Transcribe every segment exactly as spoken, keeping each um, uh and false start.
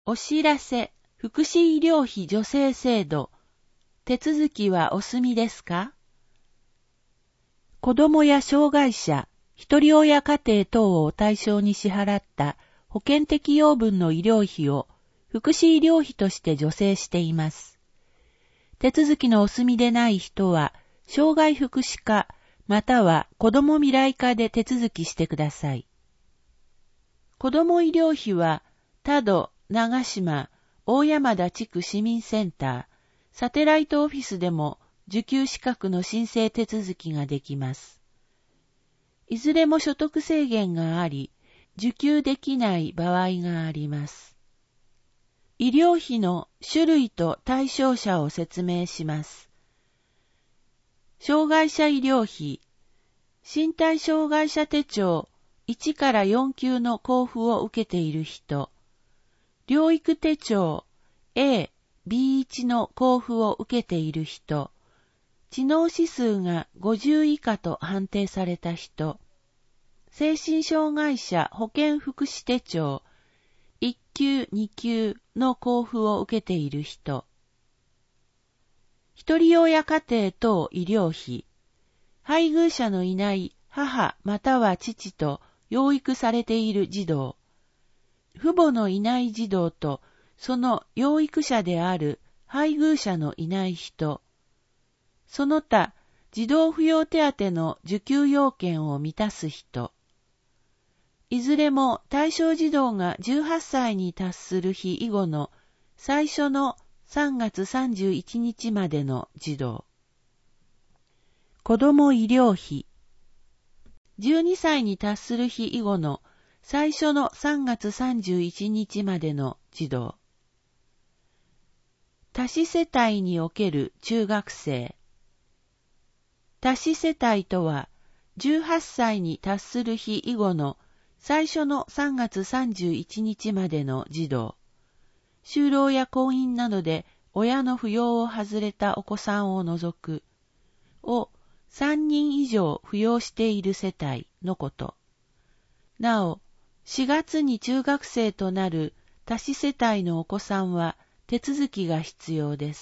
お知らせ、福祉医療費助成制度、手続きはお済みですか？子どもや障害者、ひとり親家庭等を対象に支払った保険適用分の医療費を福祉医療費として助成しています。手続きのお済みでない人は、障害福祉課または子ども未来課で手続きしてください。子ども医療費は、多度、長島、大山田地区市民センター、サテライトオフィスでも受給資格の申請手続きができます。いずれも所得制限があり、受給できない場合があります。医療費の種類と対象者を説明します。障害者医療費、身体障害者手帳いちからよん級の交付を受けている人、療育手帳 エー、ビーワン の交付を受けている人、知能指数がごじゅう以下と判定された人、精神障害者保健福祉手帳いっ級に級の交付を受けている人、ひとり親家庭等医療費、配偶者のいない母または父と養育されている児童、父母のいない児童とその養育者である配偶者のいない人、その他児童扶養手当の受給要件を満たす人、いずれも対象児童がじゅうはっさいに達する日以後の最初のさんがつさんじゅういちにちまでの児童。子ども医療費。じゅうにさいに達する日以後の最初のさんがつさんじゅういちにちまでの児童。多子世帯における中学生。多子世帯とは、じゅうはっさいに達する日以後の最初のさんがつさんじゅういちにちまでの児童。就労や婚姻などで親の扶養を外れたお子さんを除く、をさんにん以上扶養している世帯のこと。なお、しがつに中学生となる多子世帯のお子さんは手続きが必要です。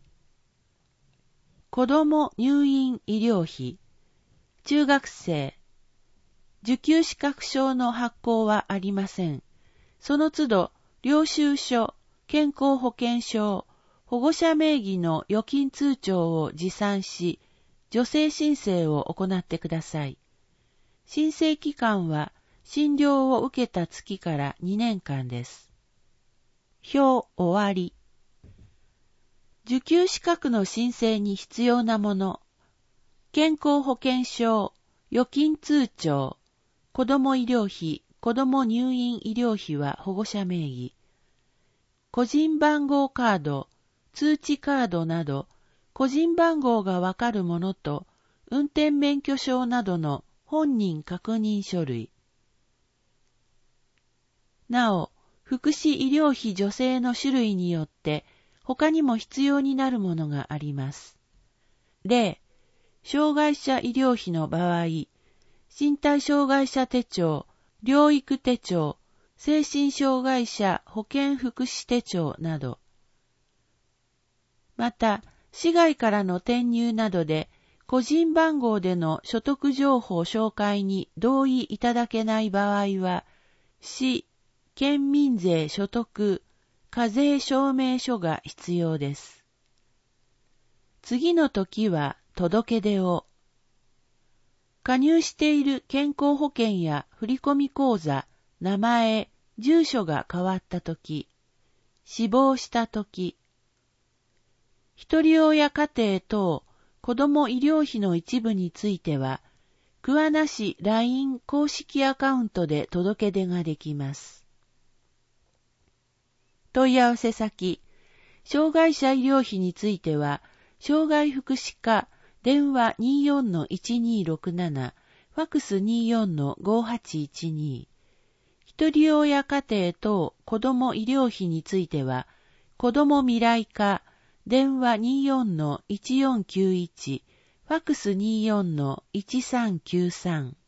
子ども入院医療費。中学生。受給資格証の発行はありません。その都度、領収書、健康保険証、保護者名義の預金通帳を持参し、助成申請を行ってください。申請期間は、診療を受けた月からにねんかんです。表終わり。受給資格の申請に必要なもの。健康保険証、預金通帳、子ども医療費、子ども入院医療費は保護者名義。個人番号カード、通知カードなど、個人番号がわかるものと、運転免許証などの本人確認書類。なお、福祉医療費助成の種類によって、他にも必要になるものがあります。例、障害者医療費の場合、身体障害者手帳、療育手帳、精神障害者保健福祉手帳など。また、市外からの転入などで、個人番号での所得情報紹介に同意いただけない場合は、市、県民税所得、課税証明書が必要です。次の時は届け出を。加入している健康保険や振込口座、名前、住所が変わった時、死亡した時、ひとり親家庭等子ども医療費の一部については、桑名市 ライン 公式アカウントで届け出ができます。問い合わせ先、障害者医療費については、障害福祉課、電話 にじゅうよんのいちにーろくなな、ファックス にじゅうよんのごはちいちに。ひとり親家庭等子ども医療費については、子ども未来課、電話 にじゅうよんのいちよんきゅういち、ファックス にじゅうよんのいちさんきゅうさん。